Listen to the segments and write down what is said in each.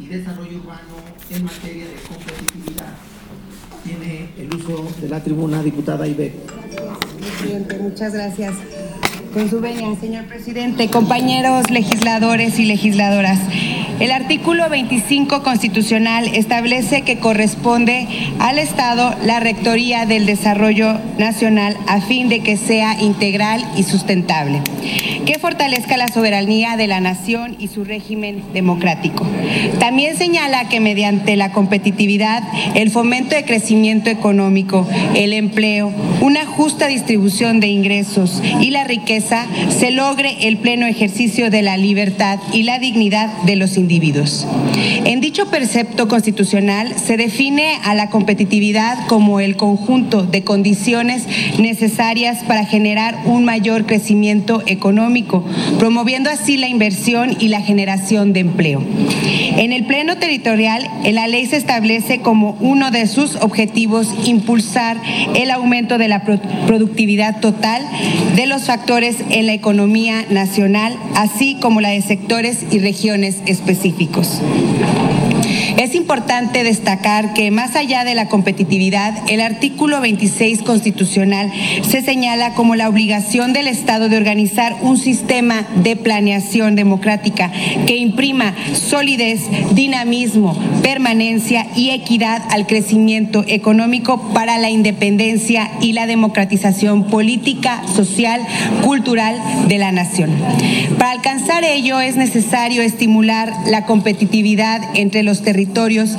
y desarrollo urbano en materia de competitividad. Tiene el uso de la tribuna, diputada Ivette. Presidente, muchas gracias. Con su venia, señor presidente, compañeros legisladores y legisladoras. El artículo 25 constitucional establece que corresponde al Estado la rectoría del desarrollo nacional a fin de que sea integral y sustentable, que fortalezca la soberanía de la nación y su régimen democrático. También señala que mediante la competitividad, el fomento de crecimiento económico, el empleo, una justa distribución de ingresos y la riqueza, se logre el pleno ejercicio de la libertad y la dignidad de los individuos. En dicho precepto constitucional se define a la competitividad como el conjunto de condiciones necesarias para generar un mayor crecimiento económico, promoviendo así la inversión y la generación de empleo. En el plano territorial, la ley se establece como uno de sus objetivos impulsar el aumento de la productividad total de los factores en la economía nacional, así como la de sectores y regiones específicos. Es importante destacar que más allá de la competitividad, el artículo 26 constitucional se señala como la obligación del Estado de organizar un sistema de planeación democrática que imprima solidez, dinamismo, permanencia y equidad al crecimiento económico para la independencia y la democratización política, social, cultural de la nación. Para alcanzar ello es necesario estimular la competitividad entre los territorios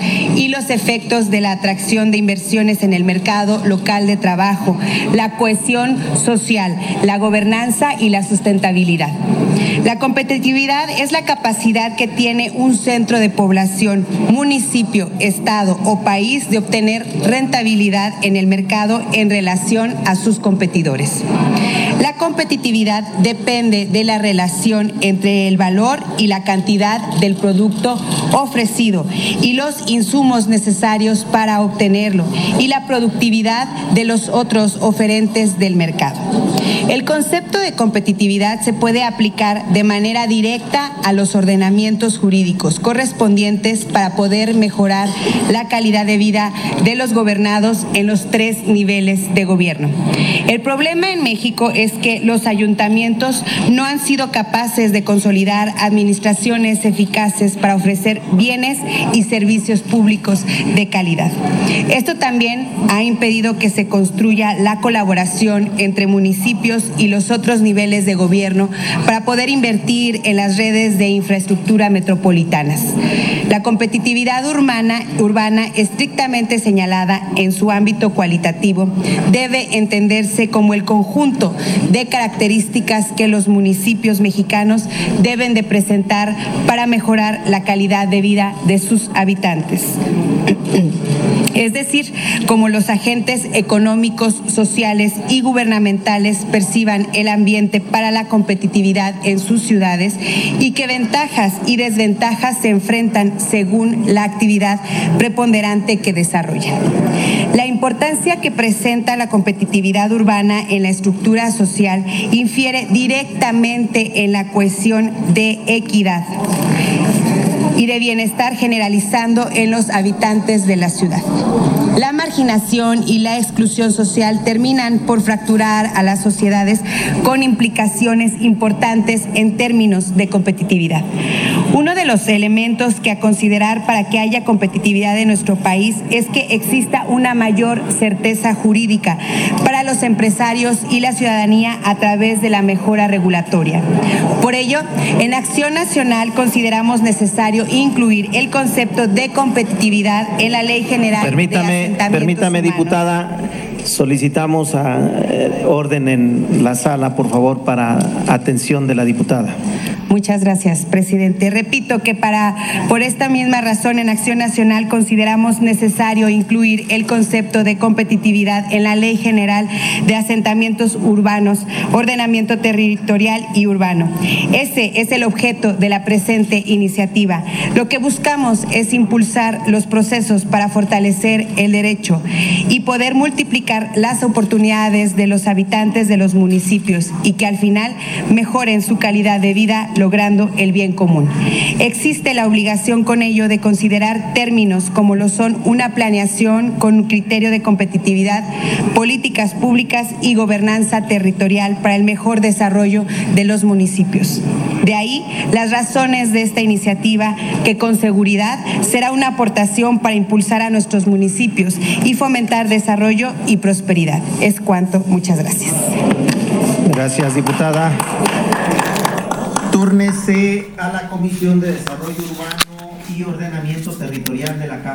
y los efectos de la atracción de inversiones en el mercado local de trabajo, la cohesión social, la gobernanza y la sustentabilidad. La competitividad es la capacidad que tiene un centro de población, municipio, estado o país de obtener rentabilidad en el mercado en relación a sus competidores. La competitividad depende de la relación entre el valor y la cantidad del producto ofrecido y los insumos necesarios para obtenerlo y la productividad de los otros oferentes del mercado. El concepto de competitividad se puede aplicar de manera directa a los ordenamientos jurídicos correspondientes para poder mejorar la calidad de vida de los gobernados en los 3 niveles de gobierno. El problema en México es que los ayuntamientos no han sido capaces de consolidar administraciones eficaces para ofrecer bienes y servicios públicos de calidad. Esto también ha impedido que se construya la colaboración entre municipios y los otros niveles de gobierno para poder invertir en las redes de infraestructura metropolitanas. La competitividad urbana estrictamente señalada en su ámbito cualitativo debe entenderse como el conjunto de características que los municipios mexicanos deben de presentar para mejorar la calidad de vida de sus habitantes. Es decir, como los agentes económicos, sociales y gubernamentales perciban el ambiente para la competitividad en sus ciudades y qué ventajas y desventajas se enfrentan según la actividad preponderante que desarrollan. La importancia que presenta la competitividad urbana en la estructura social infiere directamente en la cohesión de equidad y de bienestar generalizando en los habitantes de la ciudad. La marginación y la exclusión social terminan por fracturar a las sociedades con implicaciones importantes en términos de competitividad. Uno de los elementos que a considerar para que haya competitividad en nuestro país es que exista una mayor certeza jurídica para los empresarios y la ciudadanía a través de la mejora regulatoria. Por ello, en Acción Nacional consideramos necesario incluir el concepto de competitividad en la Ley General de Asentamientos Permítame, Humanos. diputada, solicitamos orden en la sala, por favor, para atención de la diputada. Muchas gracias, presidente. Repito que por esta misma razón en Acción Nacional consideramos necesario incluir el concepto de competitividad en la Ley General de Asentamientos Urbanos, Ordenamiento Territorial y Urbano. Ese es el objeto de la presente iniciativa. Lo que buscamos es impulsar los procesos para fortalecer el derecho y poder multiplicar las oportunidades de los habitantes de los municipios y que al final mejoren su calidad de vida logrando el bien común. Existe la obligación con ello de considerar términos como lo son una planeación con un criterio de competitividad, políticas públicas y gobernanza territorial para el mejor desarrollo de los municipios. De ahí las razones de esta iniciativa, que con seguridad será una aportación para impulsar a nuestros municipios y fomentar desarrollo y prosperidad. Es cuanto. Muchas gracias. Gracias, diputada. Túrnese a la Comisión de Desarrollo Urbano y Ordenamiento Territorial de la Cámara.